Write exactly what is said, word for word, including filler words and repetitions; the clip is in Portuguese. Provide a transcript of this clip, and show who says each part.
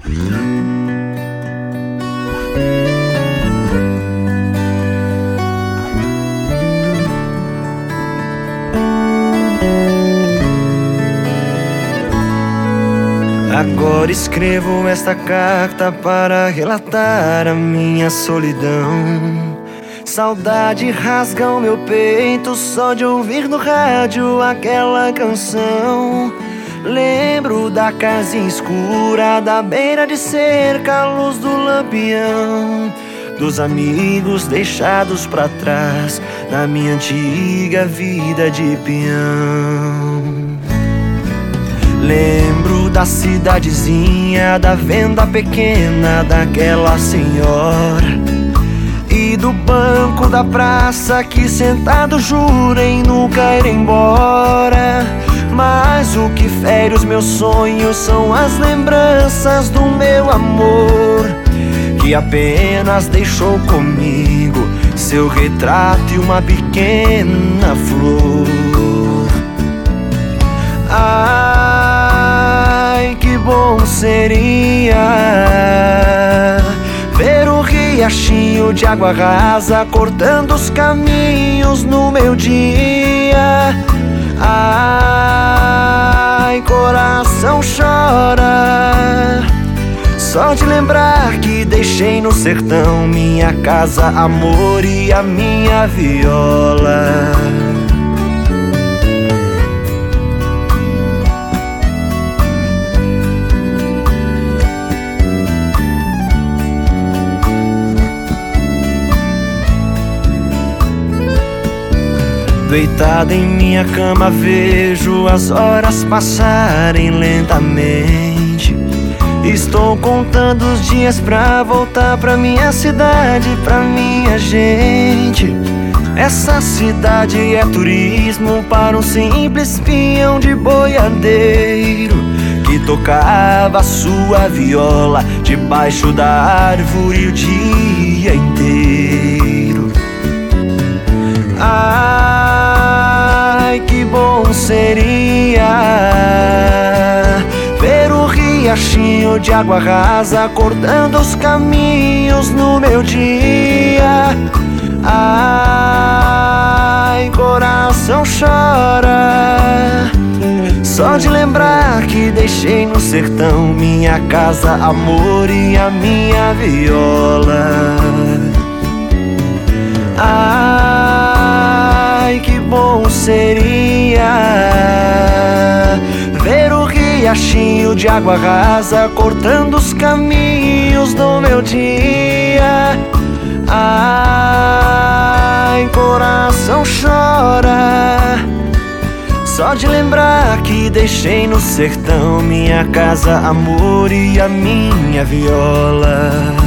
Speaker 1: Agora escrevo esta carta para relatar a minha solidão. Saudade rasga o meu peito só de ouvir no rádio aquela canção. Lembro da casinha escura, da beira de cerca, a luz do lampião, dos amigos deixados pra trás na minha antiga vida de peão. Lembro da cidadezinha, da venda pequena daquela senhora, e do banco da praça que sentado jura em nunca ir embora. Mas o que fere os meus sonhos são as lembranças do meu amor, que apenas deixou comigo seu retrato e uma pequena flor. Ai, que bom seria ver o riachinho de água rasa cortando os caminhos no meu dia. Ai, coração chora só de lembrar que deixei no sertão minha casa, amor e a minha viola. Deitada em minha cama vejo as horas passarem lentamente. Estou contando os dias pra voltar pra minha cidade, pra minha gente. Essa cidade é turismo para um simples peão de boiadeiro que tocava sua viola debaixo da árvore o dia inteiro. Ai, que bom seria ver o riachinho de água rasa cortando os caminhos no meu dia. Ai, coração chora só de lembrar que deixei no sertão minha casa, amor e a minha viola. Ai, que bom seria ver o riachinho de água rasa cortando os caminhos do meu dia. Ai, coração chora só de lembrar que deixei no sertão minha casa, amor e a minha viola.